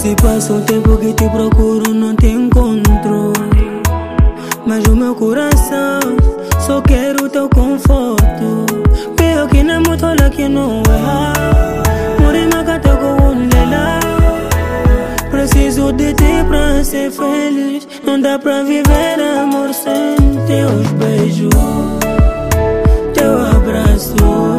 Se passa o tempo que te procuro, não te encontro. Mas o meu coração só quer o teu conforto. Pior que na motola que não é. Morima cata com um lela. Preciso de ti pra ser feliz. Não dá pra viver amor sem teus beijos, teu abraço.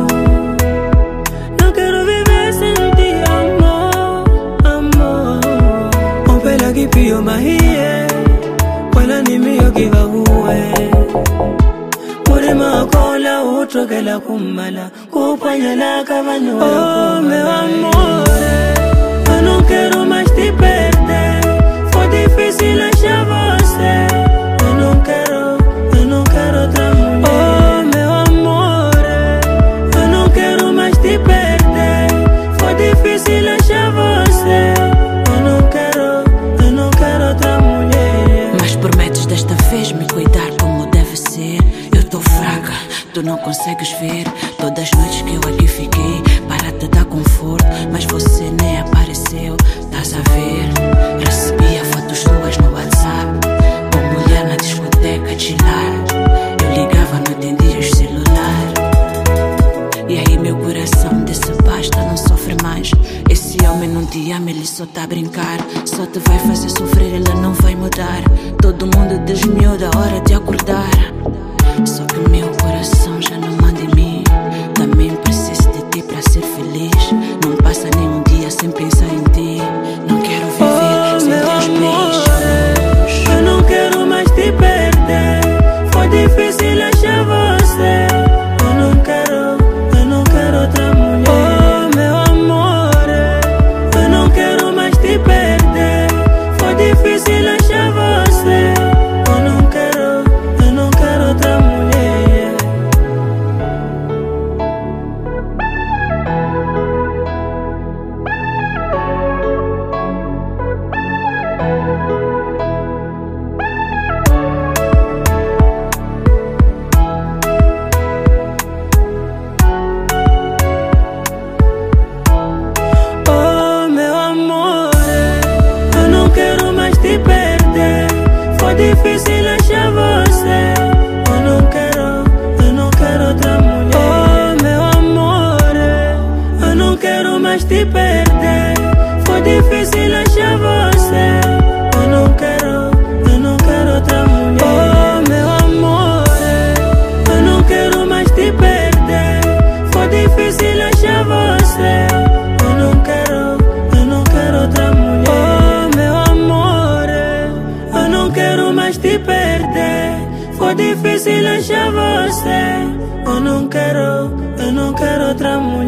Não quero viver sem ti, amor, amor. Um pela que pio mahie, pela ni mio que vahue. Morima cola outro que la kumala, kupanya la cavanho. Oh meu amor, eu não quero mais te perder. Foi difícil achar você. Eu não quero outra mulher. Oh meu amor, eu não quero mais te perder. Foi difícil achar você. Eu não quero outra mulher. Mas prometes desta vez me cuidar como deve ser. Eu tô fraca, tu não consegues ver. Todas as noites que eu aqui fiquei para te dar conforto, mas você nem apareceu, estás a ver? Recebia fotos tuas no WhatsApp, com mulher na discoteca chilar. Eu ligava, não atendias celular. E aí meu coração disse basta, não sofre mais. Esse homem não te ama, ele só tá a brincar. Só te vai fazer sofrer, ele não vai mudar. Todo mundo desmiuda a hora de acordar. Só que meu coração já não manda em mim. Também preciso de ti pra ser feliz. Não passa nem um dia sem pensar em ti. Não quero viver sem teus beijos. Eu não quero mais te perder. Foi difícil achar você. Eu não quero outra mulher. Oh meu amor, eu não quero mais te perder. Foi difícil achar você. Eu não quero outra mulher. Oh meu amor, eu não quero mais te perder. Foi difícil achar você. Eu não quero outra mulher. Oh meu amor, eu não quero mais te perder. Foi difícil achar você. Eu não quero outra mulher. Oh meu amor, eu não quero mais te perder. Foi difícil achar você. Eu não quero outra mulher. Oh meu amor, eu não quero mais te perder. Foi difícil achar você. Eu não quero outra mulher.